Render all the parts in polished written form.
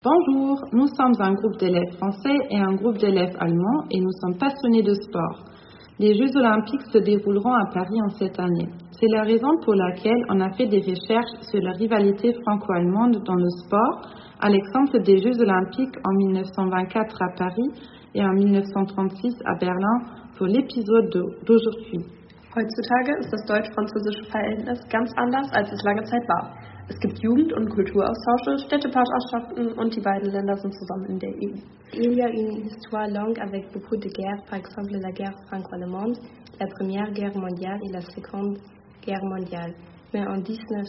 Bonjour, nous sommes un groupe d'élèves français et un groupe d'élèves allemands et nous sommes passionnés de sport. Les Jeux olympiques se dérouleront à Paris en cette année. C'est la raison pour laquelle on a fait des recherches sur la rivalité franco-allemande dans le sport, à l'exemple des Jeux olympiques en 1924 à Paris et en 1936 à Berlin pour l'épisode d'aujourd'hui. Heutzutage ist das deutsch-französische Verhältnis ganz anders, als es lange Zeit war. Es gibt Jugend- und Kulturaustausche, Städtepartnerschaften und die beiden Länder sind zusammen in der EU. Il y a une histoire longue avec beaucoup de guerres, par exemple la guerre franco-allemande, la Première Guerre mondiale et la Seconde Guerre mondiale. Mais en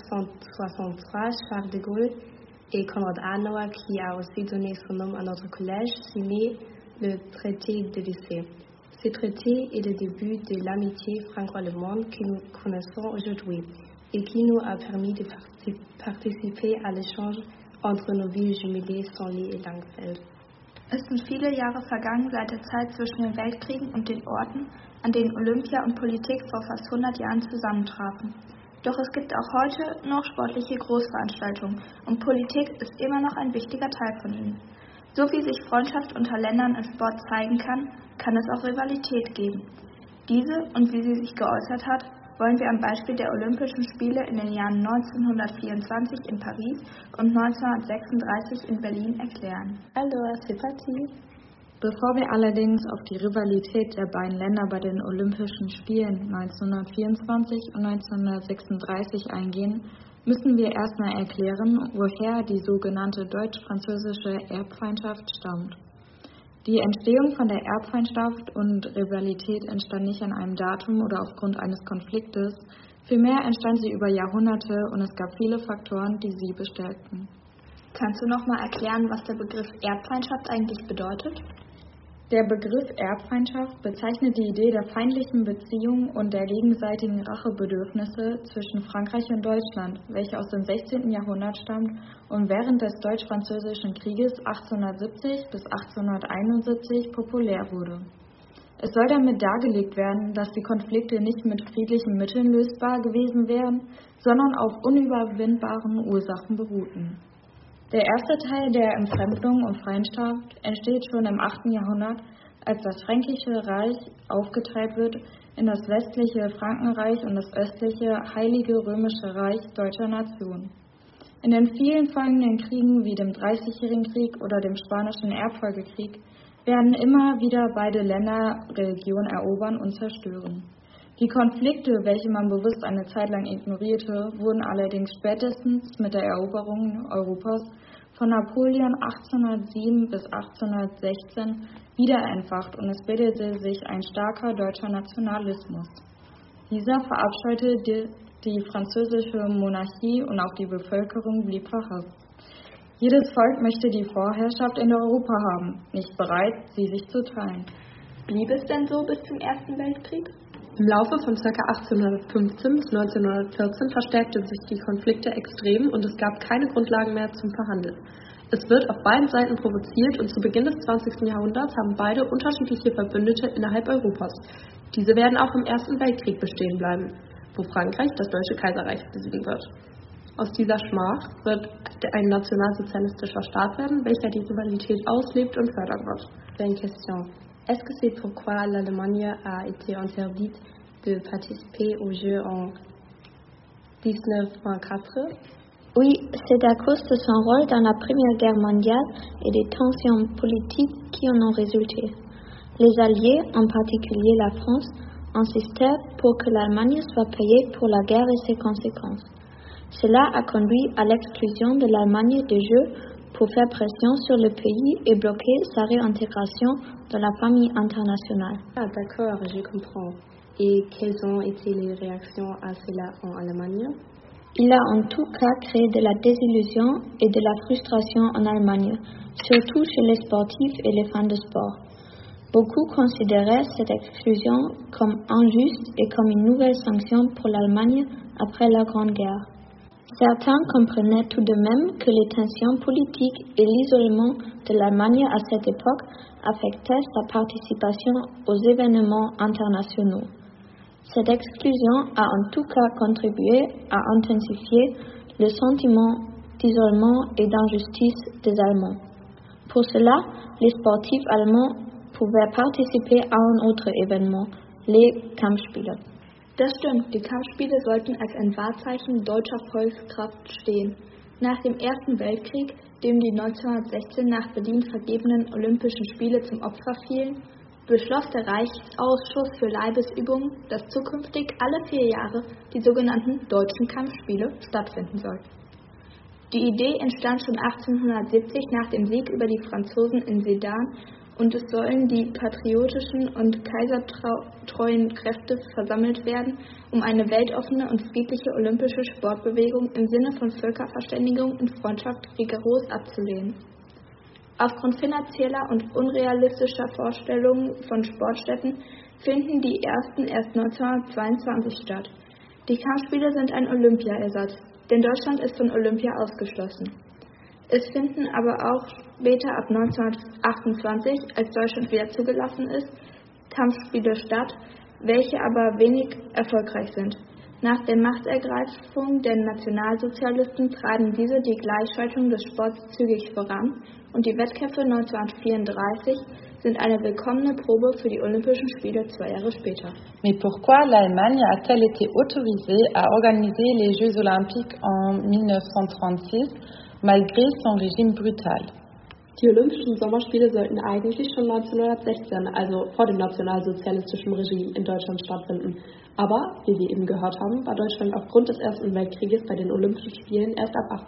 1963, Charles de Gaulle et Konrad Adenauer, qui a aussi donné son nom à notre collège, signaient le traité de Élysée. Ce traité est le début de l'amitié franco-allemande que nous connaissons aujourd'hui et qui nous a permis de participer à l'échange entre nos villes jumelées Senlis et Langenfeld. Es sind viele Jahre vergangen seit der Zeit zwischen den Weltkriegen und den Orten, an denen Olympia und Politik vor fast 100 Jahren zusammentrafen. Doch es gibt auch heute noch sportliche Großveranstaltungen und Politik ist immer noch ein wichtiger Teil von ihnen. So wie sich Freundschaft unter Ländern im Sport zeigen kann, kann es auch Rivalität geben. Diese und wie sie sich geäußert hat, wollen wir am Beispiel der Olympischen Spiele in den Jahren 1924 in Paris und 1936 in Berlin erklären. Alors, c'est parti! Bevor wir allerdings auf die Rivalität der beiden Länder bei den Olympischen Spielen 1924 und 1936 eingehen, müssen wir erstmal erklären, woher die sogenannte deutsch-französische Erbfeindschaft stammt. Die Entstehung von der Erbfeindschaft und Rivalität entstand nicht an einem Datum oder aufgrund eines Konfliktes, vielmehr entstand sie über Jahrhunderte und es gab viele Faktoren, die sie bestärkten. Kannst du noch mal erklären, was der Begriff Erbfeindschaft eigentlich bedeutet? Der Begriff Erbfeindschaft bezeichnet die Idee der feindlichen Beziehung und der gegenseitigen Rachebedürfnisse zwischen Frankreich und Deutschland, welche aus dem 16. Jahrhundert stammt und während des Deutsch-Französischen Krieges 1870 bis 1871 populär wurde. Es soll damit dargelegt werden, dass die Konflikte nicht mit friedlichen Mitteln lösbar gewesen wären, sondern auf unüberwindbaren Ursachen beruhten. Der erste Teil der Entfremdung und Feindschaft entsteht schon im 8. Jahrhundert, als das Fränkische Reich aufgeteilt wird in das westliche Frankenreich und das östliche Heilige Römische Reich deutscher Nation. In den vielen folgenden Kriegen wie dem Dreißigjährigen Krieg oder dem Spanischen Erbfolgekrieg werden immer wieder beide Länder Religion erobern und zerstören. Die Konflikte, welche man bewusst eine Zeit lang ignorierte, wurden allerdings spätestens mit der Eroberung Europas von Napoleon 1807 bis 1816 wieder entfacht und es bildete sich ein starker deutscher Nationalismus. Dieser verabscheute die französische Monarchie und auch die Bevölkerung blieb verhasst. Jedes Volk möchte die Vorherrschaft in Europa haben, nicht bereit, sie sich zu teilen. Blieb es denn so bis zum Ersten Weltkrieg? Im Laufe von ca. 1815 bis 1914 verstärkten sich die Konflikte extrem und es gab keine Grundlagen mehr zum Verhandeln. Es wird auf beiden Seiten provoziert und zu Beginn des 20. Jahrhunderts haben beide unterschiedliche Verbündete innerhalb Europas. Diese werden auch im Ersten Weltkrieg bestehen bleiben, wo Frankreich das Deutsche Kaiserreich besiegen wird. Aus dieser Schmach wird ein nationalsozialistischer Staat werden, welcher die Rivalität auslebt und fördern wird. Une question. Est-ce que c'est pourquoi l'Allemagne a été interdite de participer aux Jeux en 1924? Oui, c'est à cause de son rôle dans la Première Guerre mondiale et des tensions politiques qui en ont résulté. Les Alliés, en particulier la France, insistaient pour que l'Allemagne soit payée pour la guerre et ses conséquences. Cela a conduit à l'exclusion de l'Allemagne des Jeux pour faire pression sur le pays et bloquer sa réintégration dans la famille internationale. Ah d'accord, je comprends. Et quelles ont été les réactions à cela en Allemagne? Il a en tout cas créé de la désillusion et de la frustration en Allemagne, surtout chez les sportifs et les fans de sport. Beaucoup considéraient cette exclusion comme injuste et comme une nouvelle sanction pour l'Allemagne après la Grande Guerre. Certains comprenaient tout de même que les tensions politiques et l'isolement de l'Allemagne à cette époque affectaient sa participation aux événements internationaux. Cette exclusion a en tout cas contribué à intensifier le sentiment d'isolement et d'injustice des Allemands. Pour cela, les sportifs allemands pouvaient participer à un autre événement, les Kampfspiele. Das stimmt, die Kampfspiele sollten als ein Wahrzeichen deutscher Volkskraft stehen. Nach dem Ersten Weltkrieg, dem die 1916 nach Berlin vergebenen Olympischen Spiele zum Opfer fielen, beschloss der Reichsausschuss für Leibesübungen, dass zukünftig alle 4 Jahre die sogenannten Deutschen Kampfspiele stattfinden sollten. Die Idee entstand schon 1870 nach dem Sieg über die Franzosen in Sedan und es sollen die patriotischen und kaisertreuen Kräfte versammelt werden, um eine weltoffene und friedliche olympische Sportbewegung im Sinne von Völkerverständigung und Freundschaft rigoros abzulehnen. Aufgrund finanzieller und unrealistischer Vorstellungen von Sportstätten finden die ersten erst 1922 statt. Die Kampfspiele sind ein Olympiaersatz, denn Deutschland ist von Olympia ausgeschlossen. Es finden aber auch später ab 1928, als Deutschland wieder zugelassen ist, Kampfspiele statt, welche aber wenig erfolgreich sind. Nach der Machtergreifung der Nationalsozialisten treiben diese die Gleichschaltung des Sports zügig voran und die Wettkämpfe 1934 sind eine willkommene Probe für die Olympischen Spiele 2 Jahre später. Mais pourquoi l'Allemagne a-t-elle été autorisée à organiser les Jeux Olympiques en 1936 malgré son régime brutal? Die Olympischen Sommerspiele sollten eigentlich schon 1916, also vor dem nationalsozialistischen Regime, in Deutschland stattfinden. Aber, wie wir eben gehört haben, war Deutschland aufgrund des Ersten Weltkrieges bei den Olympischen Spielen erst ab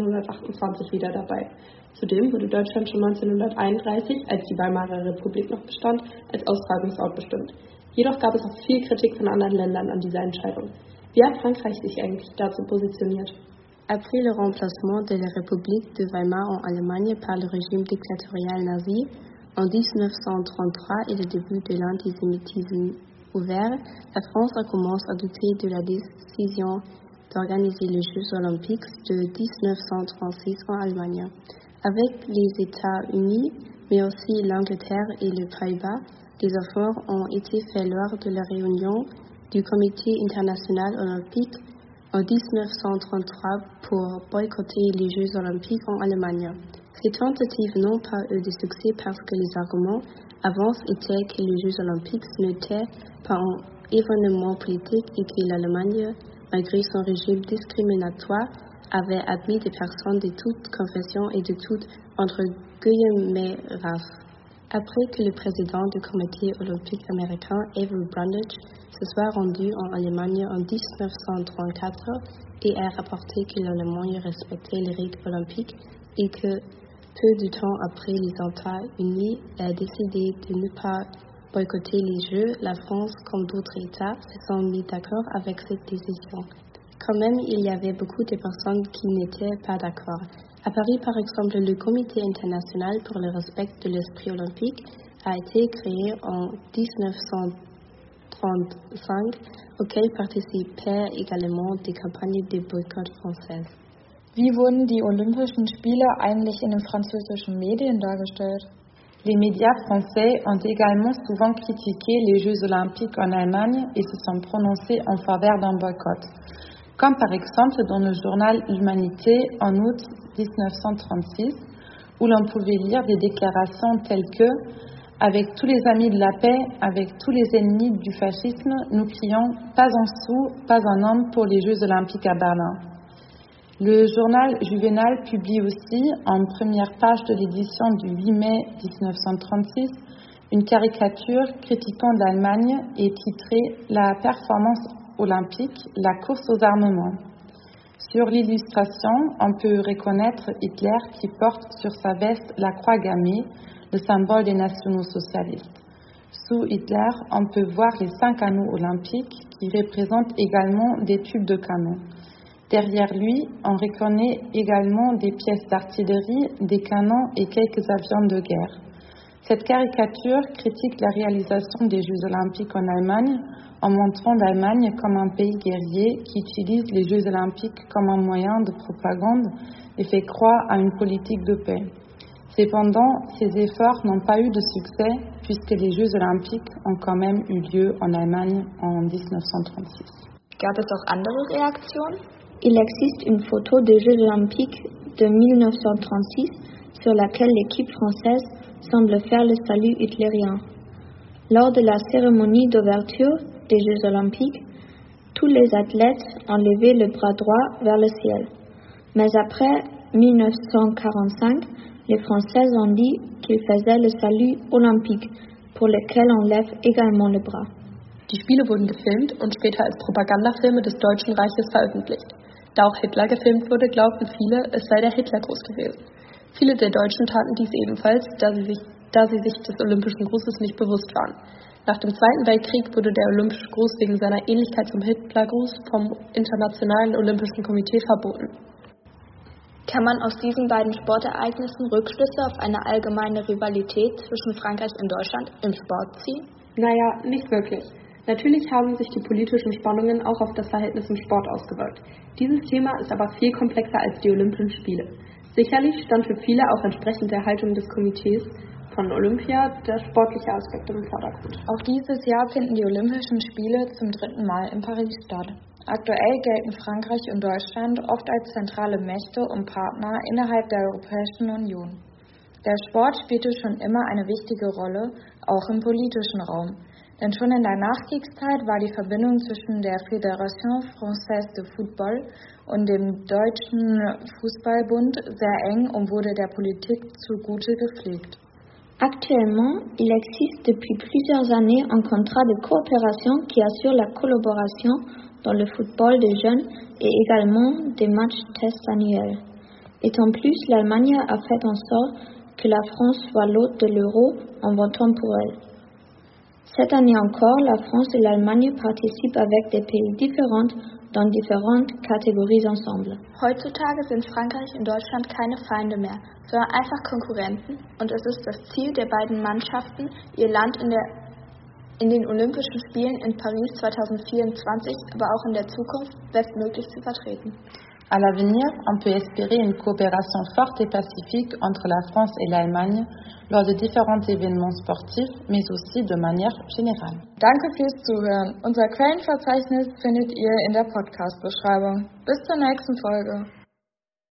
1928 wieder dabei. Zudem wurde Deutschland schon 1931, als die Weimarer Republik noch bestand, als Austragungsort bestimmt. Jedoch gab es auch viel Kritik von anderen Ländern an dieser Entscheidung. Wie hat Frankreich sich eigentlich dazu positioniert? Après le remplacement de la République de Weimar en Allemagne par le régime dictatorial nazi, en 1933 et le début de l'antisémitisme ouvert, la France commence à douter de la décision d'organiser les Jeux olympiques de 1936 en Allemagne. Avec les États-Unis, mais aussi l'Angleterre et les Pays-Bas, des efforts ont été faits lors de la réunion du Comité international olympique en 1933 pour boycotter les Jeux olympiques en Allemagne. Ces tentatives n'ont pas eu de succès parce que les arguments avancés étaient que les Jeux olympiques n'étaient pas un événement politique et que l'Allemagne, malgré son régime discriminatoire, avait admis des personnes de toutes confessions et de toutes, entre guillemets, races. Après que le président du comité olympique américain, Avery Brundage, se soit rendu en Allemagne en 1934 et a rapporté que l'Allemagne respectait les règles olympiques et que peu de temps après les États-Unis a décidé de ne pas boycotter les Jeux, la France, comme d'autres États, se sont mis d'accord avec cette décision. Quand même, il y avait beaucoup de personnes qui n'étaient pas d'accord. À Paris, par exemple, le Comité international pour le respect de l'esprit olympique a été créé en 1935, auquel participaient également des campagnes de boycott françaises. Wie wurden die Olympischen Spiele eigentlich in den französischen Medien dargestellt? Les médias français ont également souvent critiqué les Jeux olympiques en Allemagne et se sont prononcés en faveur d'un boycott. Comme par exemple dans le journal L'Humanité en août 1936, où l'on pouvait lire des déclarations telles que « Avec tous les amis de la paix, avec tous les ennemis du fascisme, nous crions « Pas un sou, pas un homme pour les Jeux olympiques à Berlin ». Le journal Juvénal publie aussi, en première page de l'édition du 8 mai 1936, une caricature critiquant l'Allemagne et titrée « La performance olympique, la course aux armements ». Sur l'illustration, on peut reconnaître Hitler qui porte sur sa veste la croix gammée, le symbole des nationaux socialistes. Sous Hitler, on peut voir les 5 anneaux olympiques qui représentent également des tubes de canon. Derrière lui, on reconnaît également des pièces d'artillerie, des canons et quelques avions de guerre. Cette caricature critique la réalisation des Jeux olympiques en Allemagne en montrant l'Allemagne comme un pays guerrier qui utilise les Jeux olympiques comme un moyen de propagande et fait croire à une politique de paix. Cependant, ces efforts n'ont pas eu de succès puisque les Jeux olympiques ont quand même eu lieu en Allemagne en 1936. Gab es auch andere Reaktionen? Il existe une photo des Jeux olympiques de 1936 sur laquelle l'équipe française semble faire le salut hitlérien. Lors de la cérémonie d'ouverture des Jeux olympiques, tous les athlètes ont levé le bras droit vers le ciel. Mais après 1945, les Françaises ont dit qu'ils faisaient le salut olympique, pour lequel on lève également le bras. Die Spiele wurden gefilmt und später als Propagandafilme des Deutschen Reiches veröffentlicht. Da auch Hitler gefilmt wurde, glaubten viele, es sei der Hitlergruß gewesen. Viele der Deutschen taten dies ebenfalls, da sie sich des Olympischen Grußes nicht bewusst waren. Nach dem Zweiten Weltkrieg wurde der Olympische Gruß wegen seiner Ähnlichkeit zum Hitlergruß vom Internationalen Olympischen Komitee verboten. Kann man aus diesen beiden Sportereignissen Rückschlüsse auf eine allgemeine Rivalität zwischen Frankreich und Deutschland im Sport ziehen? Naja, nicht wirklich. Natürlich haben sich die politischen Spannungen auch auf das Verhältnis im Sport ausgewirkt. Dieses Thema ist aber viel komplexer als die Olympischen Spiele. Sicherlich stand für viele auch entsprechend der Haltung des Komitees von Olympia der sportliche Aspekt im Vordergrund. Auch dieses Jahr finden die Olympischen Spiele zum 3. Mal in Paris statt. Aktuell gelten Frankreich und Deutschland oft als zentrale Mächte und Partner innerhalb der Europäischen Union. Der Sport spielte schon immer eine wichtige Rolle, auch im politischen Raum. Denn schon in der Nachkriegszeit war die Verbindung zwischen der Fédération Française de Football und dem Deutschen Fußballbund sehr eng und wurde der Politik zugute gepflegt. Actuellement, il existe depuis plusieurs années un contrat de coopération qui assure la collaboration dans le football des jeunes et également des matchs tests annuels. Et en plus, l'Allemagne a fait en sorte que la France soit l'hôte de l'Euro en votant pour elle. Cette année encore, la France et l'Allemagne participent avec des pays différents dans différentes catégories ensemble. Heutzutage sind Frankreich und Deutschland keine Feinde mehr, sondern einfach Konkurrenten, und es ist das Ziel der beiden Mannschaften, ihr Land in den Olympischen Spielen in Paris 2024, aber auch in der Zukunft bestmöglich zu vertreten. À l'avenir, on peut espérer une coopération forte et pacifique entre la France et l'Allemagne lors de différents événements sportifs, mais aussi de manière générale. Danke fürs Zuhören. Unser Quellenverzeichnis findet ihr in der Podcast-Beschreibung. Bis zur nächsten Folge.